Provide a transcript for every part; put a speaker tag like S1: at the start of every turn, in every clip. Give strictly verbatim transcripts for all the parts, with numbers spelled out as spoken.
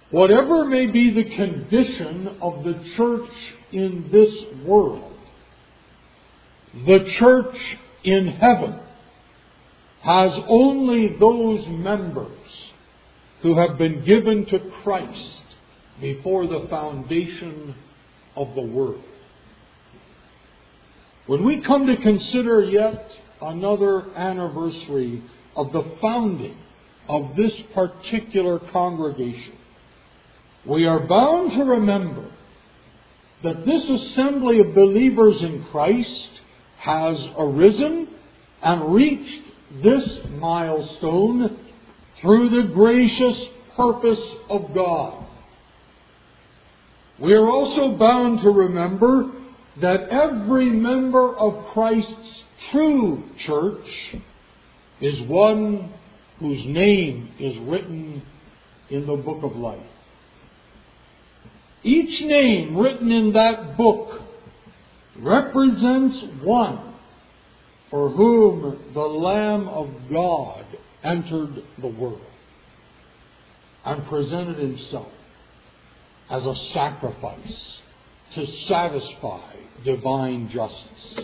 S1: Whatever may be the condition of the church in this world, the church in heaven has only those members who have been given to Christ before the foundation of the world. When we come to consider yet another anniversary of the founding of this particular congregation, we are bound to remember that this assembly of believers in Christ has arisen and reached this milestone through the gracious purpose of God. We are also bound to remember that every member of Christ's true church is one whose name is written in the book of life. Each name written in that book represents one for whom the Lamb of God entered the world and presented himself as a sacrifice to satisfy divine justice.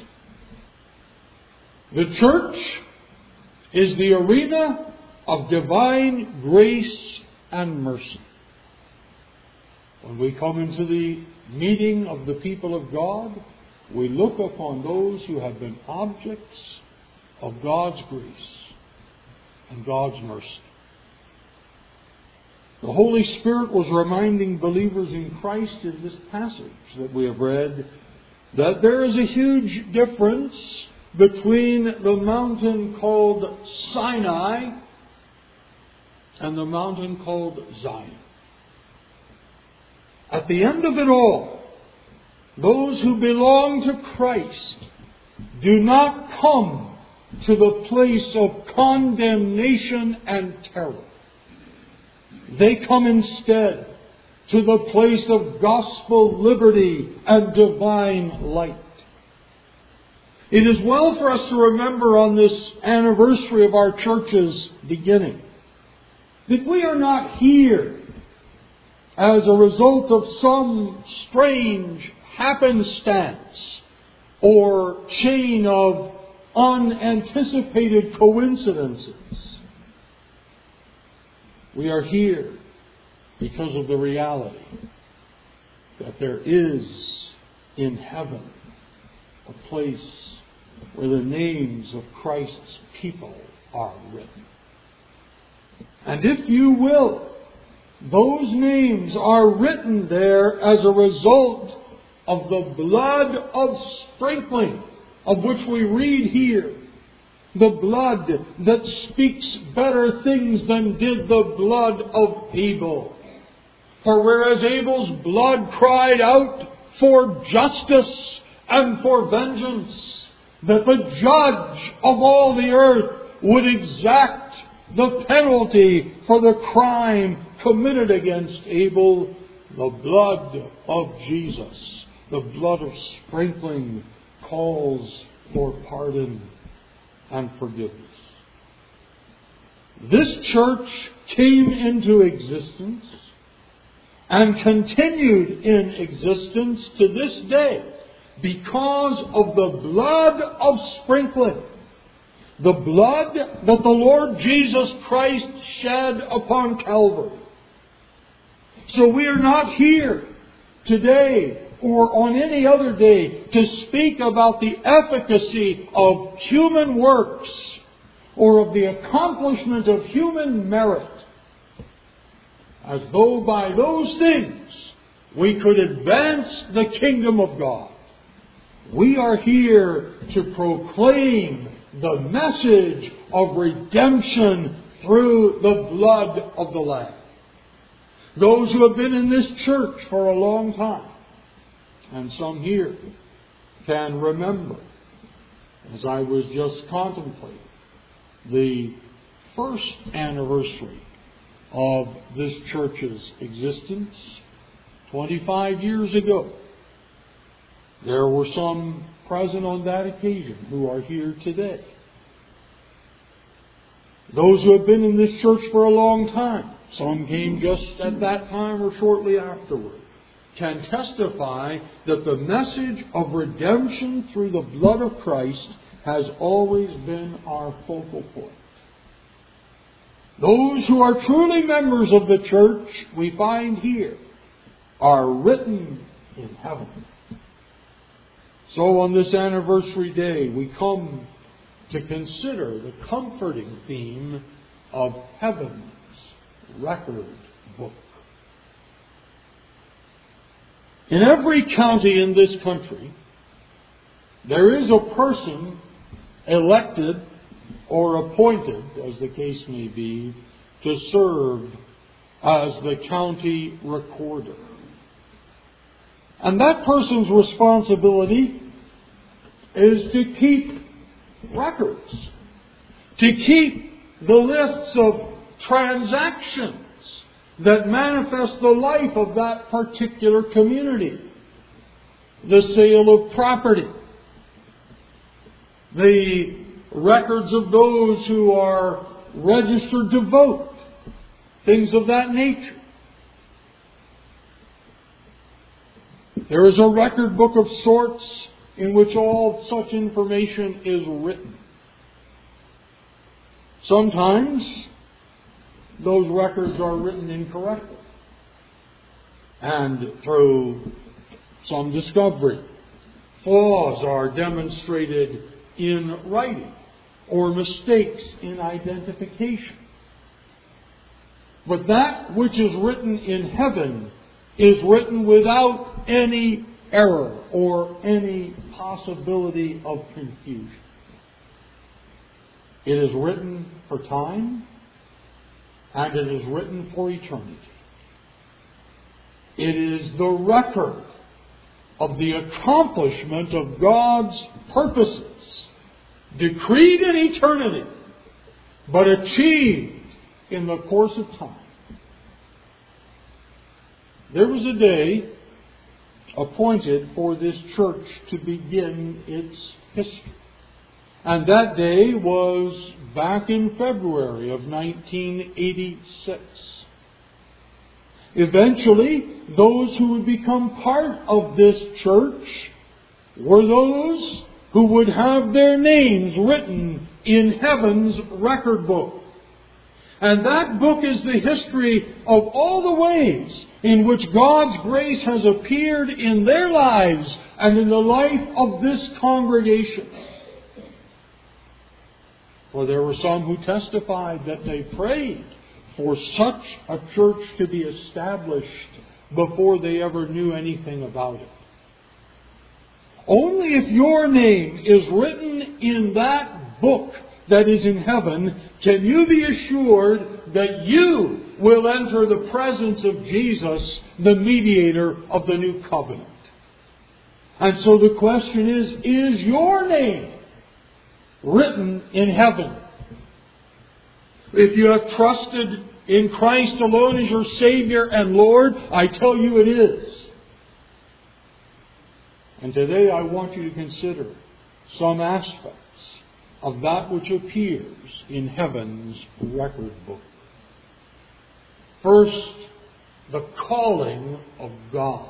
S1: The church is the arena of divine grace and mercy. When we come into the meeting of the people of God, we look upon those who have been objects of God's grace and God's mercy. The Holy Spirit was reminding believers in Christ in this passage that we have read that there is a huge difference between the mountain called Sinai and the mountain called Zion. At the end of it all, those who belong to Christ do not come to the place of condemnation and terror. They come instead to the place of gospel liberty and divine light. It is well for us to remember on this anniversary of our church's beginning that we are not here as a result of some strange happenstance or chain of unanticipated coincidences. We are here because of the reality that there is in heaven a place where the names of Christ's people are written. And if you will, those names are written there as a result of the blood of sprinkling, of which we read here. The blood that speaks better things than did the blood of Abel. For whereas Abel's blood cried out for justice and for vengeance, that the judge of all the earth would exact the penalty for the crime committed against Abel, the blood of Jesus, the blood of sprinkling, calls for pardon and forgiveness. This church came into existence and continued in existence to this day because of the blood of sprinkling. The blood that the Lord Jesus Christ shed upon Calvary. So we are not here today or on any other day to speak about the efficacy of human works or of the accomplishment of human merit, as though by those things we could advance the kingdom of God. We are here to proclaim the message of redemption through the blood of the Lamb. Those who have been in this church for a long time, and some here, can remember, as I was just contemplating, the first anniversary of this church's existence twenty-five years ago. There were some present on that occasion who are here today. Those who have been in this church for a long time some came just at that time or shortly afterward, can testify that the message of redemption through the blood of Christ has always been our focal point. Those who are truly members of the church, we find here, are written in heaven. So on this anniversary day, we come to consider the comforting theme of heaven's record book. In every county in this country, there is a person elected or appointed, as the case may be, to serve as the county recorder. And that person's responsibility is to keep records, to keep the lists of transactions that manifest the life of that particular community, the sale of property, the records of those who are registered to vote, things of that nature. There is a record book of sorts in which all such information is written. Sometimes those records are written incorrectly, and through some discovery, flaws are demonstrated in writing or mistakes in identification. But that which is written in heaven is written without any error or any possibility of confusion. It is written for time, and it is written for eternity. It is the record of the accomplishment of God's purposes, decreed in eternity, but achieved in the course of time. There was a day appointed for this church to begin its history. And that day was back in February of nineteen eighty-six. Eventually, those who would become part of this church were those who would have their names written in heaven's record book. And that book is the history of all the ways in which God's grace has appeared in their lives and in the life of this congregation. For there were some who testified that they prayed for such a church to be established before they ever knew anything about it. Only if your name is written in that book that is in heaven can you be assured that you will enter the presence of Jesus, the mediator of the new covenant. And so the question is, is your name written in heaven? If you have trusted in Christ alone as your Savior and Lord, I tell you it is. And today I want you to consider some aspects of that which appears in heaven's record book. First, the calling of God.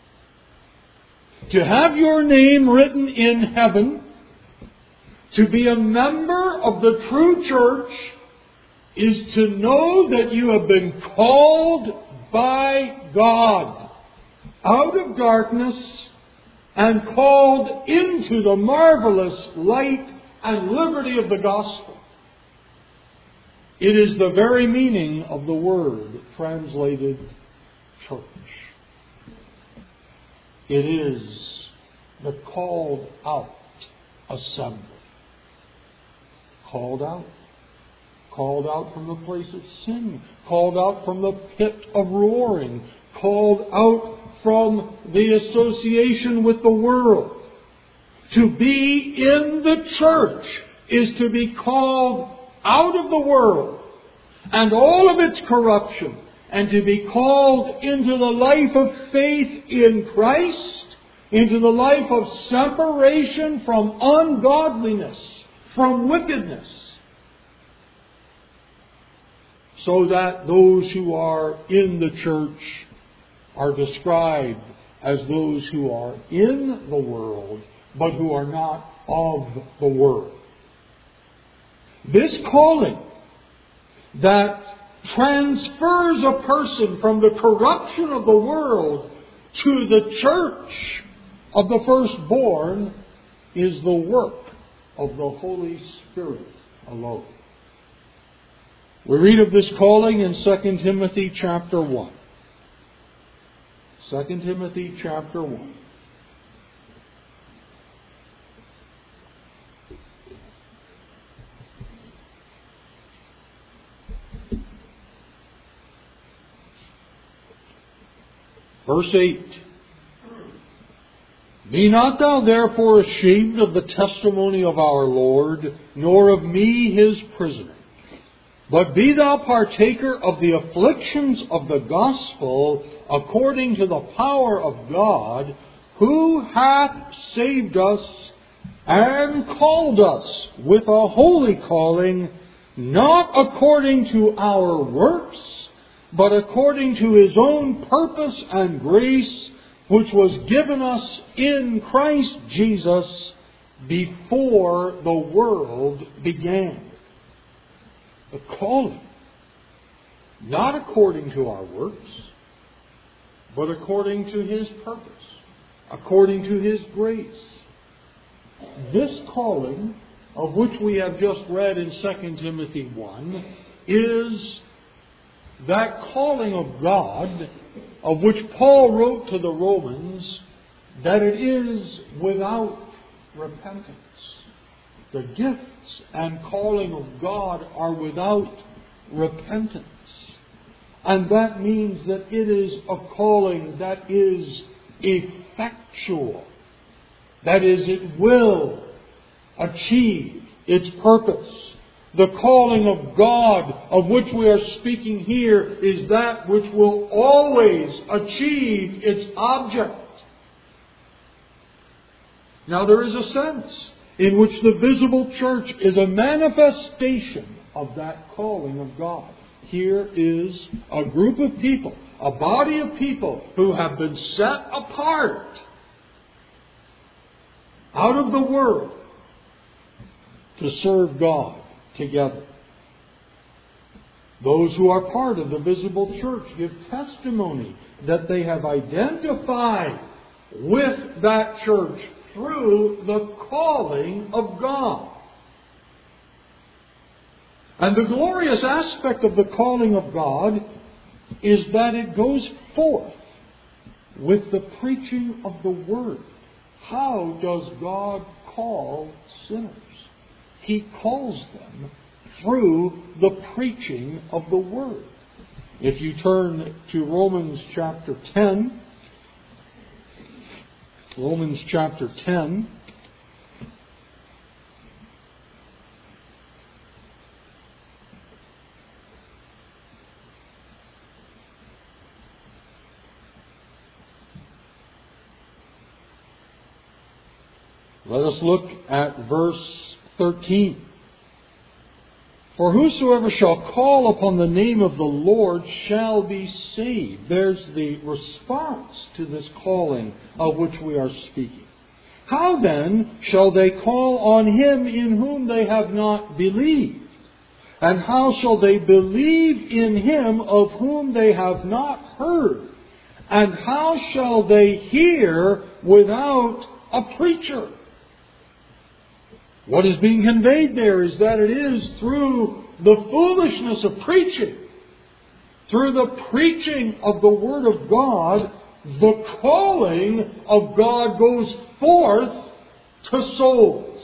S1: To have your name written in heaven, to be a member of the true church, is to know that you have been called by God out of darkness and called into the marvelous light and liberty of the gospel. It is the very meaning of the word translated church. It is the called out assembly. Called out. Called out from the place of sin. Called out from the pit of roaring. Called out from the association with the world. To be in the church is to be called out of the world and all of its corruption, and to be called into the life of faith in Christ, into the life of separation from ungodliness, from wickedness. so that those who are in the church are described as those who are in the world, but who are not of the world. This calling that transfers a person from the corruption of the world to the church of the firstborn is the work of the Holy Spirit alone. We read of this calling in Second Timothy chapter one. Second Timothy chapter one. Verse eight. Be not thou therefore ashamed of the testimony of our Lord, nor of me his prisoner, but be thou partaker of the afflictions of the gospel according to the power of God, who hath saved us and called us with a holy calling, not according to our works, but according to his own purpose and grace, which was given us in Christ Jesus before the world began. The calling, not according to our works, but according to his purpose, according to his grace. This calling, of which we have just read in Second Timothy one, is that calling of God, of which Paul wrote to the Romans, that it is without repentance. The gifts and calling of God are without repentance. And that means that it is a calling that is effectual. That is, it will achieve its purpose. The calling of God of which we are speaking here is that which will always achieve its object. Now there is a sense in which the visible church is a manifestation of that calling of God. Here is a group of people, a body of people who have been set apart out of the world to serve God together. Those who are part of the visible church give testimony that they have identified with that church through the calling of God. And the glorious aspect of the calling of God is that it goes forth with the preaching of the Word. How does God call sinners? He calls them through the preaching of the Word. If you turn to Romans chapter ten, Romans chapter ten, let us look at verse thirteen. For whosoever shall call upon the name of the Lord shall be saved. There's the response to this calling of which we are speaking. How then shall they call on him in whom they have not believed? And how shall they believe in him of whom they have not heard? And how shall they hear without a preacher? What is being conveyed there is that it is through the foolishness of preaching, through the preaching of the Word of God, the calling of God goes forth to souls.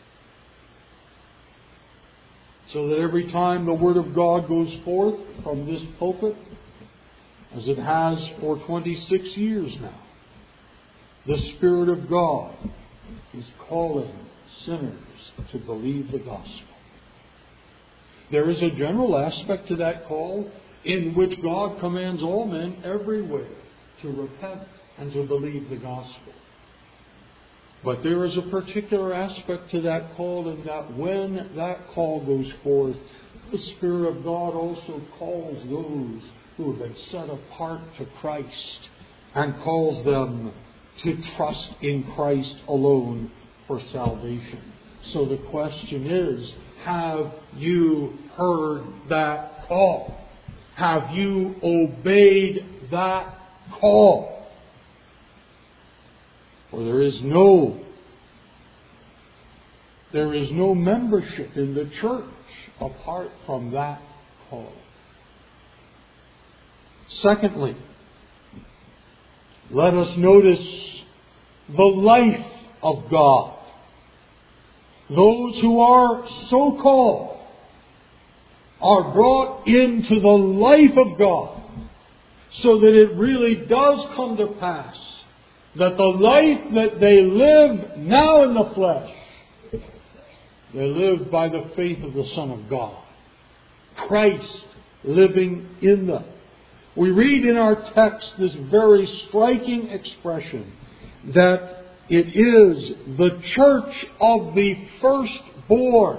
S1: So that every time the Word of God goes forth from this pulpit, as it has for twenty-six years now, the Spirit of God is calling sinners to believe the gospel. There is a general aspect to that call in which God commands all men everywhere to repent and to believe the gospel. But there is a particular aspect to that call in that when that call goes forth, the Spirit of God also calls those who have been set apart to Christ and calls them to trust in Christ alone for salvation. So the question is, have you heard that call? Have you obeyed that call? For there is no there is no membership in the church apart from that call. Secondly, let us notice the life of God. Those who are so called are brought into the life of God, so that it really does come to pass that the life that they live now in the flesh, they live by the faith of the Son of God, Christ living in them. We read in our text this very striking expression that it is the church of the firstborn.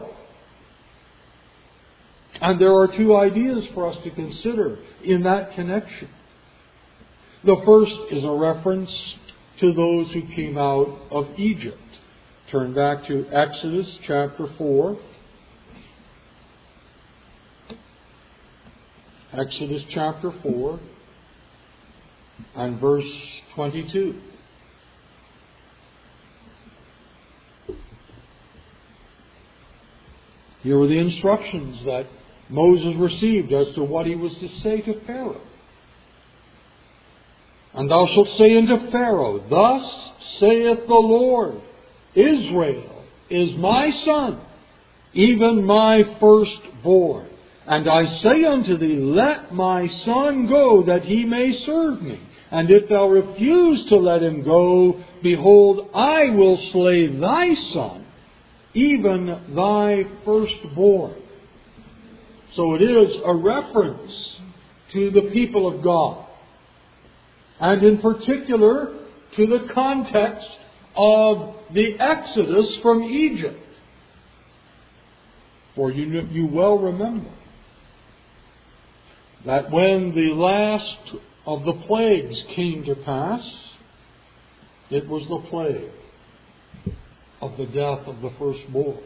S1: And there are two ideas for us to consider in that connection. The first is a reference to those who came out of Egypt. Turn back to Exodus chapter four. Exodus chapter four and verse twenty-two. Here were the instructions that Moses received as to what he was to say to Pharaoh. And thou shalt say unto Pharaoh, Thus saith the Lord, Israel is my son, even my firstborn. And I say unto thee, Let my son go, that he may serve me. And if thou refuse to let him go, behold, I will slay thy son, even thy firstborn. So it is a reference to the people of God, and in particular to the context of the Exodus from Egypt. For you, you well remember that when the last of the plagues came to pass, it was the plague of the death of the firstborn.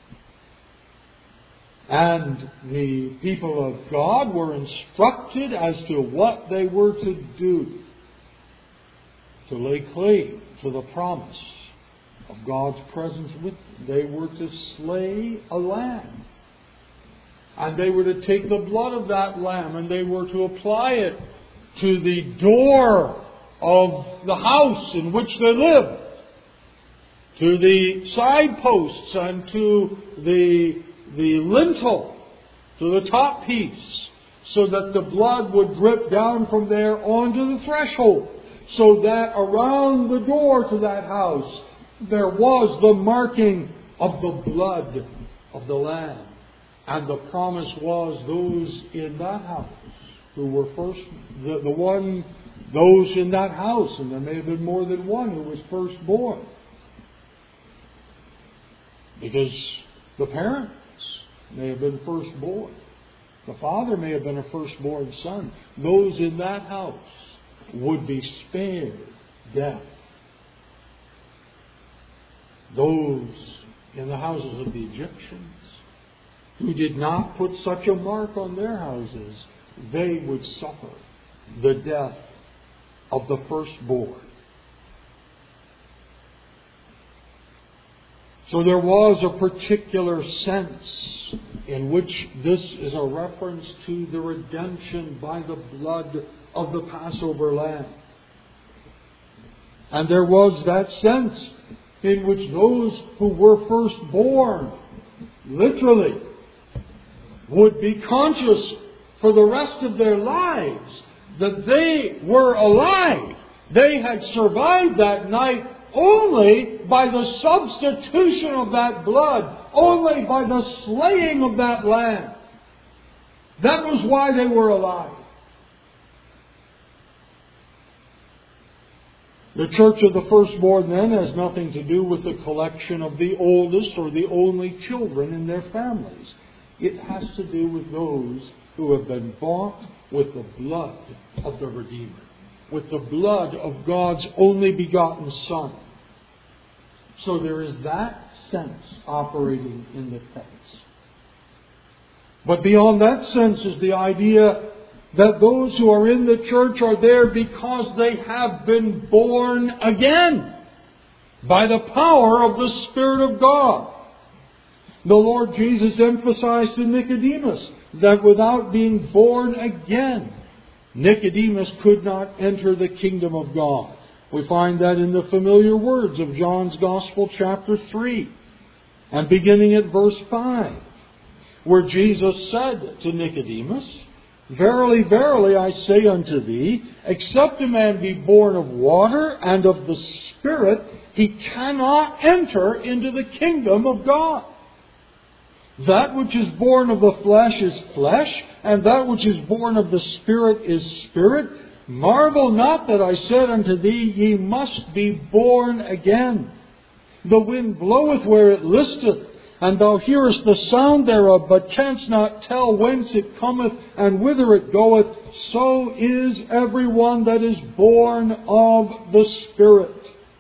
S1: And the people of God were instructed as to what they were to do to lay claim to the promise of God's presence with them. They were to slay a lamb. And they were to take the blood of that lamb and they were to apply it to the door of the house in which they lived, to the side posts and to the, the lintel, to the top piece, so that the blood would drip down from there onto the threshold, so that around the door to that house there was the marking of the blood of the Lamb. And the promise was those in that house who were first, the, the one, those in that house, and there may have been more than one who was firstborn. Because the parents may have been firstborn. The father may have been a firstborn son. Those in that house would be spared death. Those in the houses of the Egyptians who did not put such a mark on their houses, they would suffer the death of the firstborn. So there was a particular sense in which this is a reference to the redemption by the blood of the Passover lamb. And there was that sense in which those who were firstborn, literally, would be conscious for the rest of their lives that they were alive. They had survived that night only by the substitution of that blood, only by the slaying of that lamb. That was why they were alive. The church of the firstborn then has nothing to do with the collection of the oldest or the only children in their families. It has to do with those who have been bought with the blood of the Redeemer, with the blood of God's only begotten Son. So there is that sense operating in the text. But beyond that sense is the idea that those who are in the church are there because they have been born again by the power of the Spirit of God. The Lord Jesus emphasized to Nicodemus that without being born again, Nicodemus could not enter the kingdom of God. We find that in the familiar words of John's Gospel, chapter three, and beginning at verse five, where Jesus said to Nicodemus, "Verily, verily, I say unto thee, except a man be born of water and of the Spirit, he cannot enter into the kingdom of God. That which is born of the flesh is flesh, and that which is born of the Spirit is spirit. Marvel not that I said unto thee, ye must be born again. The wind bloweth where it listeth, and thou hearest the sound thereof, but canst not tell whence it cometh and whither it goeth. So is every one that is born of the Spirit."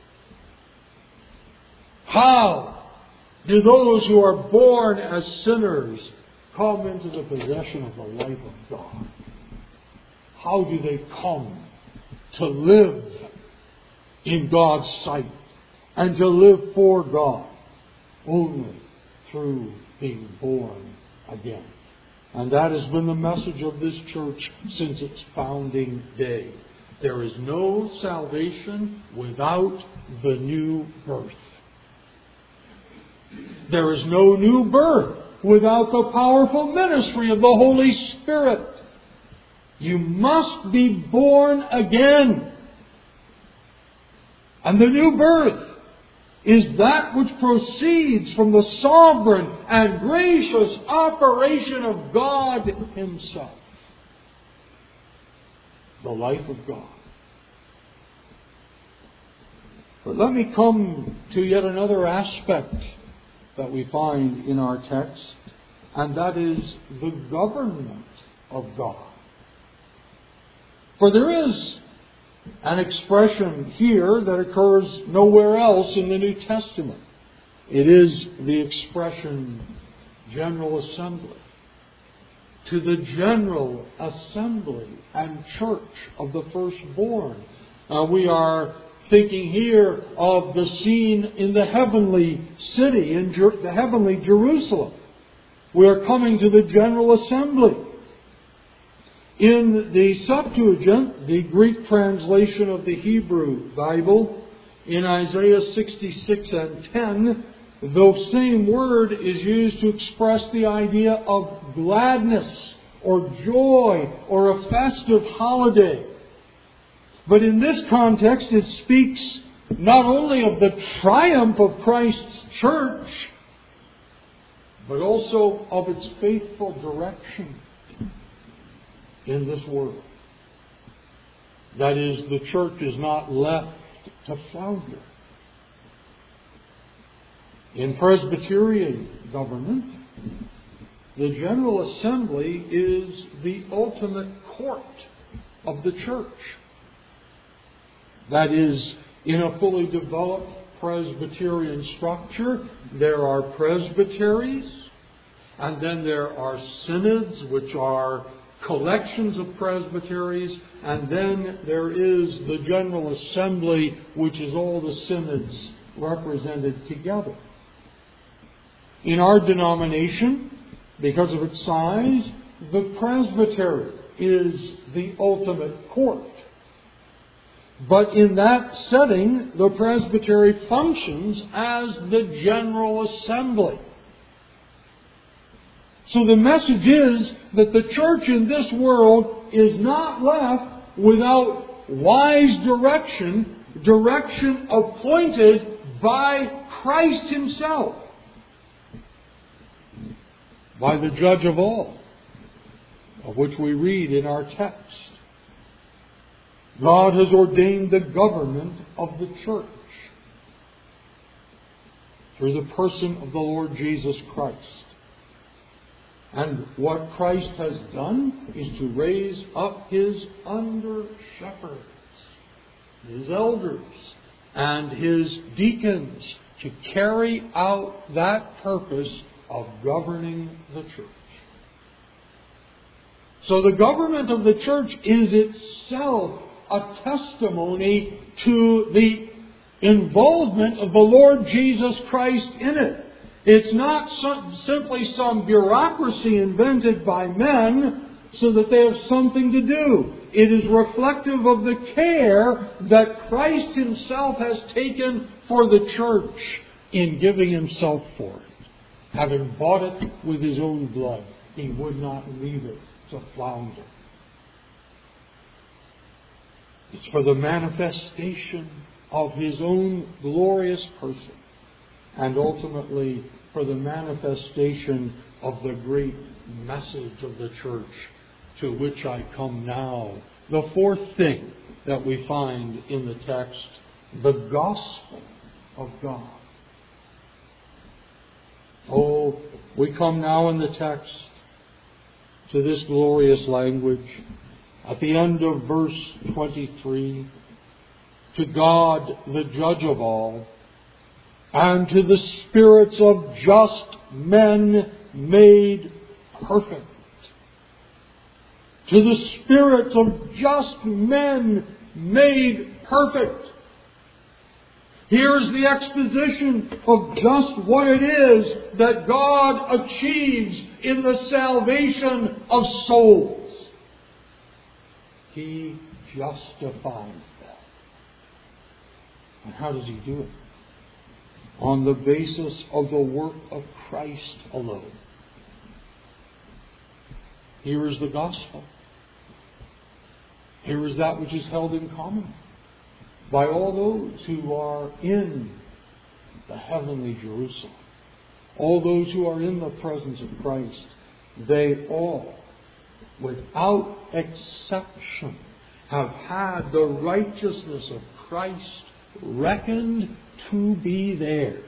S1: How do those who are born as sinners come into the possession of the life of God? How do they come to live in God's sight and to live for God? Only through being born again. And that has been the message of this church since its founding day. There is no salvation without the new birth. There is no new birth without the powerful ministry of the Holy Spirit. You must be born again. And the new birth is that which proceeds from the sovereign and gracious operation of God Himself. The life of God. But let me come to yet another aspect that we find in our text, and that is the government of God. For there is an expression here that occurs nowhere else in the New Testament. It is the expression General Assembly. To the General Assembly and Church of the Firstborn. Uh, we are thinking here of the scene in the heavenly city, in Jer- the heavenly Jerusalem. We are coming to the General Assembly. In the Septuagint, the Greek translation of the Hebrew Bible, in Isaiah sixty-six and ten, the same word is used to express the idea of gladness or joy or a festive holiday. But in this context, it speaks not only of the triumph of Christ's church, but also of its faithful direction in this world. That is, the church is not left to flounder. In Presbyterian government, the General Assembly is the ultimate court of the church. That is, in a fully developed Presbyterian structure, there are presbyteries, and then there are synods, which are collections of presbyteries, and then there is the General Assembly, which is all the synods represented together. In our denomination, because of its size, the presbytery is the ultimate court. But in that setting, the presbytery functions as the General Assembly. So the message is that the church in this world is not left without wise direction, direction appointed by Christ Himself, by the Judge of all, of which we read in our text. God has ordained the government of the church through the person of the Lord Jesus Christ. And what Christ has done is to raise up His under-shepherds, His elders, and His deacons to carry out that purpose of governing the church. So the government of the church is itself a testimony to the involvement of the Lord Jesus Christ in it. It's not some, simply some bureaucracy invented by men so that they have something to do. It is reflective of the care that Christ Himself has taken for the church in giving Himself for it. Having bought it with His own blood, He would not leave it to flounder. It's for the manifestation of His own glorious person, and ultimately for the manifestation of the great message of the church, to which I come now. The fourth thing that we find in the text, the gospel of God. Oh, we come now in the text to this glorious language at the end of verse twenty-three. To God, the judge of all, and to the spirits of just men made perfect. To the spirits of just men made perfect. Here's the exposition of just what it is that God achieves in the salvation of souls. He justifies them. And how does He do it? On the basis of the work of Christ alone. Here is the gospel. Here is that which is held in common by all those who are in the heavenly Jerusalem. All those who are in the presence of Christ. They all, without exception, have had the righteousness of Christ reckoned to be theirs.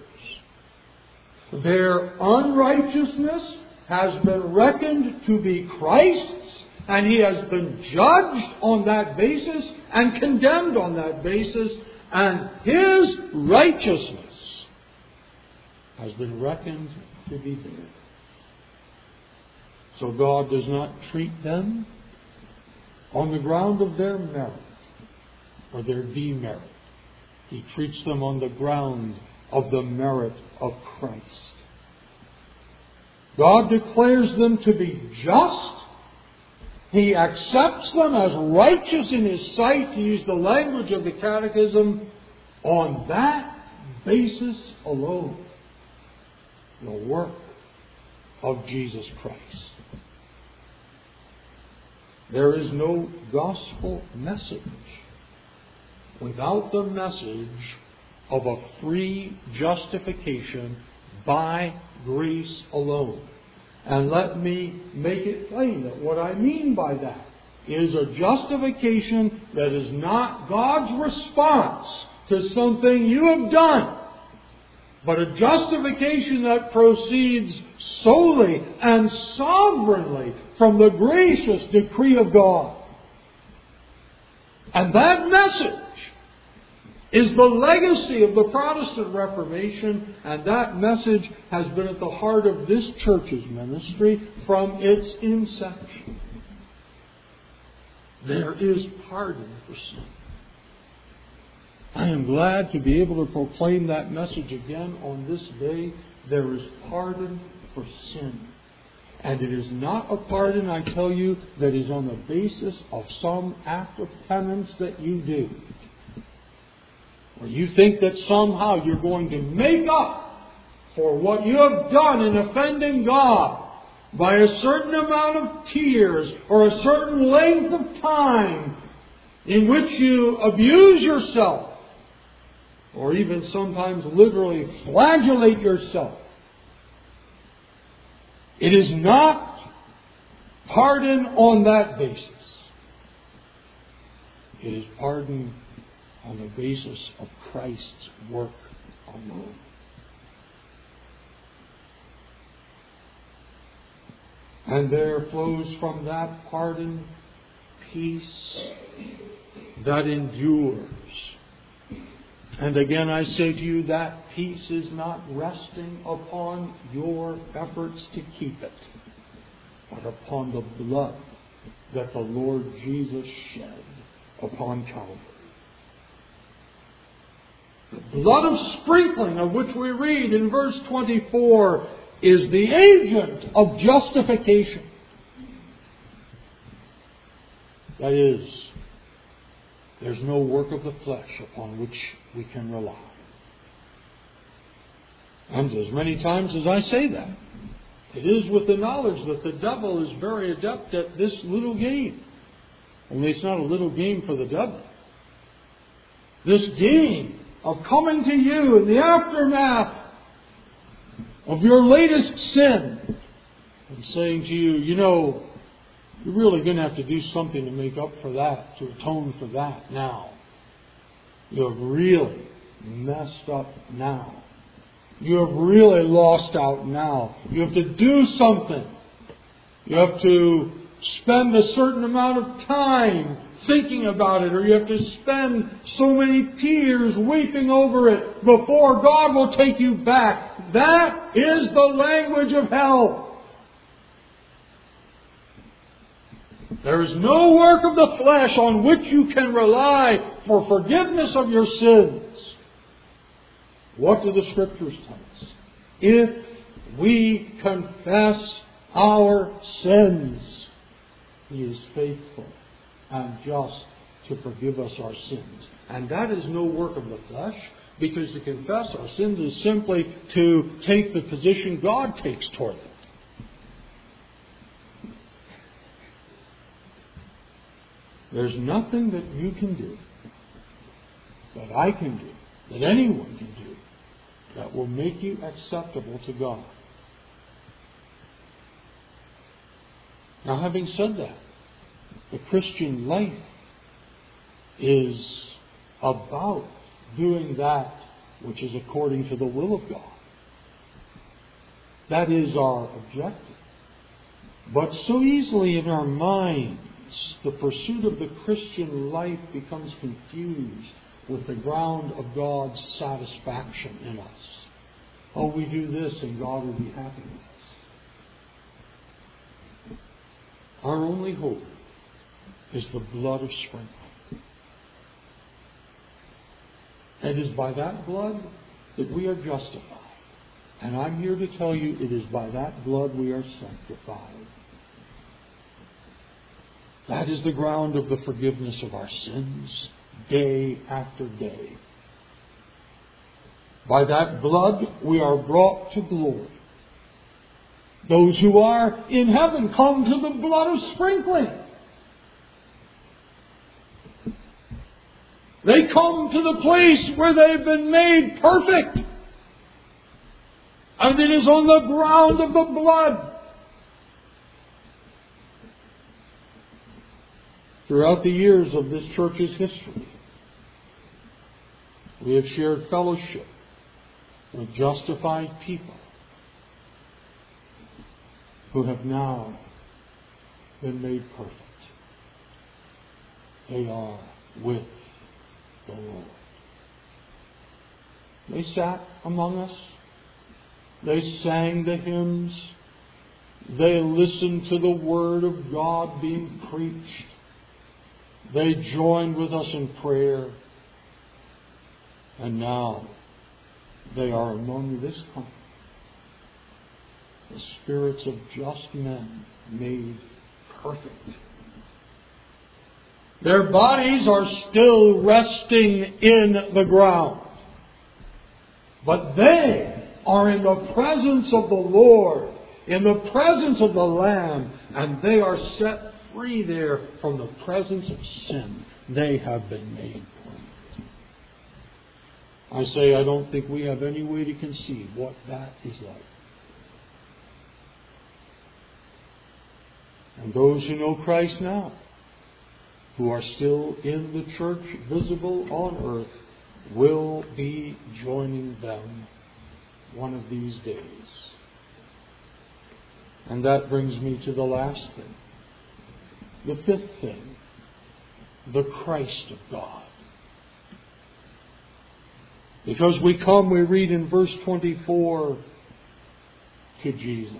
S1: Their unrighteousness has been reckoned to be Christ's, and He has been judged on that basis and condemned on that basis, and His righteousness has been reckoned to be theirs. So God does not treat them on the ground of their merit or their demerit. He treats them on the ground of the merit of Christ. God declares them to be just. He accepts them as righteous in His sight, to use the language of the Catechism, on that basis alone. The work of Jesus Christ. There is no gospel message without the message of a free justification by grace alone. And let me make it plain that what I mean by that is a justification that is not God's response to something you have done, but a justification that proceeds solely and sovereignly from the gracious decree of God. And that message is the legacy of the Protestant Reformation, and that message has been at the heart of this church's ministry from its inception. There is pardon for sin. I am glad to be able to proclaim that message again on this day. There is pardon for sin. And it is not a pardon, I tell you, that is on the basis of some act of penance that you do. Or you think that somehow you're going to make up for what you have done in offending God by a certain amount of tears or a certain length of time in which you abuse yourself, or even sometimes literally flagellate yourself. It is not pardon on that basis. It is pardon on the basis of Christ's work alone. And there flows from that pardon peace that endures. And again I say to you, that peace is not resting upon your efforts to keep it, but upon the blood that the Lord Jesus shed upon Calvary. The blood of sprinkling, of which we read in verse twenty-four, is the agent of justification. That is, there's no work of the flesh upon which we can rely. And as many times as I say that, it is with the knowledge that the devil is very adept at this little game. Only it's not a little game for the devil. This game of coming to you in the aftermath of your latest sin and saying to you, you know, you're really going to have to do something to make up for that, to atone for that now. You have really messed up now. You have really lost out now. You have to do something. You have to spend a certain amount of time thinking about it, or you have to spend so many tears weeping over it before God will take you back. That is the language of hell. There is no work of the flesh on which you can rely for forgiveness of your sins. What do the Scriptures tell us? If we confess our sins, He is faithful and just to forgive us our sins. And that is no work of the flesh, because to confess our sins is simply to take the position God takes toward them. There's nothing that you can do, that I can do, that anyone can do, that will make you acceptable to God. Now, having said that, the Christian life is about doing that which is according to the will of God. That is our objective. But so easily in our minds, the pursuit of the Christian life becomes confused with the ground of God's satisfaction in us. Oh, we do this and God will be happy with us. Our only hope is the blood of sprinkling. It is by that blood that we are justified. And I'm here to tell you, it is by that blood we are sanctified. That is the ground of the forgiveness of our sins, day after day. By that blood we are brought to glory. Those who are in heaven come to the blood of sprinkling. They come to the place where they've been made perfect. And it is on the ground of the blood. Throughout the years of this church's history, we have shared fellowship with justified people who have now been made perfect. They are with the Lord. They sat among us. They sang the hymns. They listened to the Word of God being preached. They joined with us in prayer. And now they are among this company, the spirits of just men made perfect. Their bodies are still resting in the ground, but they are in the presence of the Lord, in the presence of the Lamb, and they are set free there from the presence of sin. They have been made perfect. I say, I don't think we have any way to conceive what that is like. And those who know Christ now, who are still in the church visible on earth, will be joining them one of these days. And that brings me to the last thing. The fifth thing. The Christ of God. Because we come, we read in verse twenty-four, to Jesus.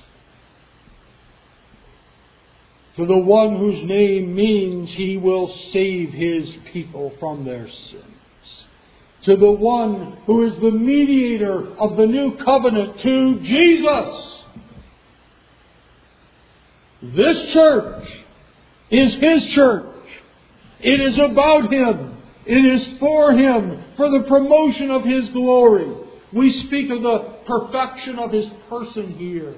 S1: To the one whose name means He will save His people from their sins. To the one who is the mediator of the new covenant, to Jesus. This church is His church. It is about Him. It is for Him, for the promotion of His glory. We speak of the perfection of His person here,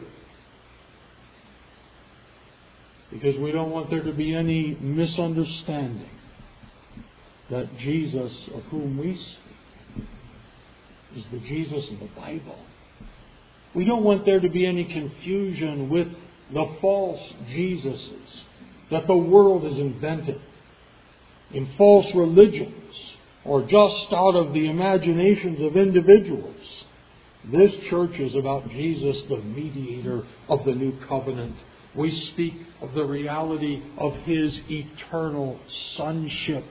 S1: because we don't want there to be any misunderstanding that Jesus of whom we speak is the Jesus of the Bible. We don't want there to be any confusion with the false Jesuses that the world has invented in false religions or just out of the imaginations of individuals. This church is about Jesus, the mediator of the new covenant. We speak of the reality of His eternal sonship.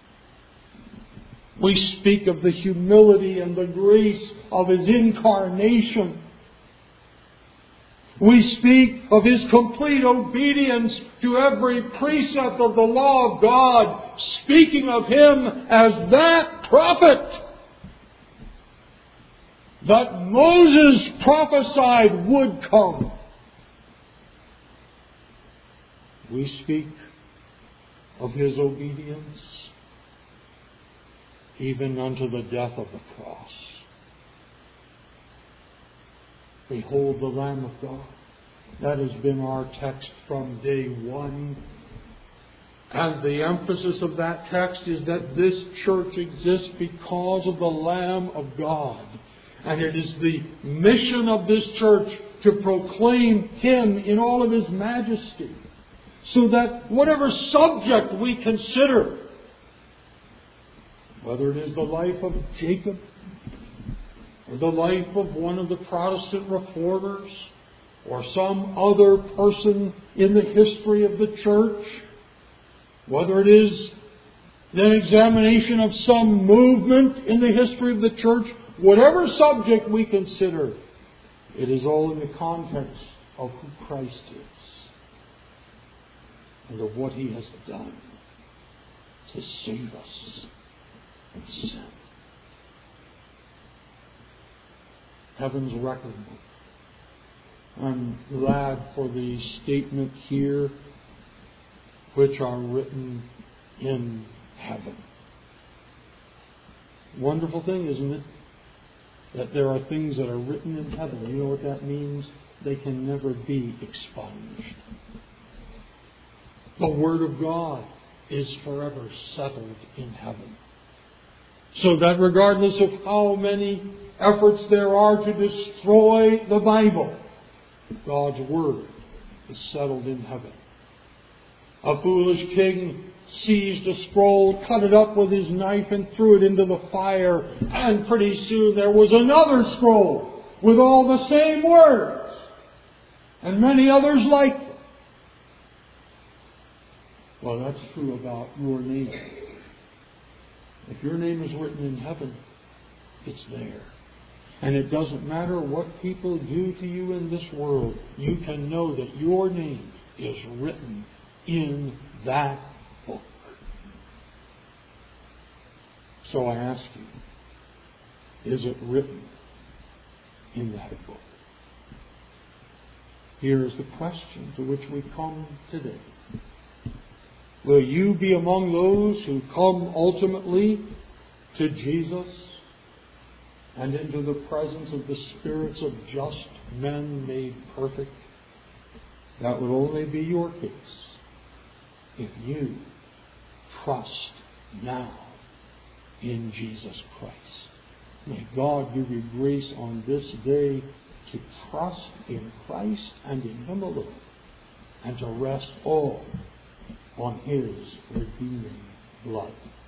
S1: We speak of the humility and the grace of His incarnation. We speak of His complete obedience to every precept of the law of God, speaking of Him as that prophet that Moses prophesied would come. We speak of His obedience even unto the death of the cross. Behold the Lamb of God. That has been our text from day one. And the emphasis of that text is that this church exists because of the Lamb of God. And it is the mission of this church to proclaim Him in all of His majesty. So that whatever subject we consider, whether it is the life of Jacob, or the life of one of the Protestant reformers, or some other person in the history of the church, whether it is an examination of some movement in the history of the church, whatever subject we consider, it is all in the context of who Christ is and of what He has done to save us from sin. Heaven's record book. I'm glad for the statement here, which are written in heaven. Wonderful thing, isn't it? That there are things that are written in heaven. You know what that means? They can never be expunged. The Word of God is forever settled in heaven. So that regardless of how many efforts there are to destroy the Bible, God's Word is settled in heaven. A foolish king seized a scroll, cut it up with his knife, and threw it into the fire. And pretty soon there was another scroll with all the same words, and many others like them. Well, that's true about your name. If your name is written in heaven, it's there. And it doesn't matter what people do to you in this world, you can know that your name is written in that book. So I ask you, is it written in that book? Here is the question to which we come today. Will you be among those who come ultimately to Jesus and into the presence of the spirits of just men made perfect? That would only be your case if you trust now in Jesus Christ. May God give you grace on this day to trust in Christ and in Him alone, and to rest all on His redeeming blood.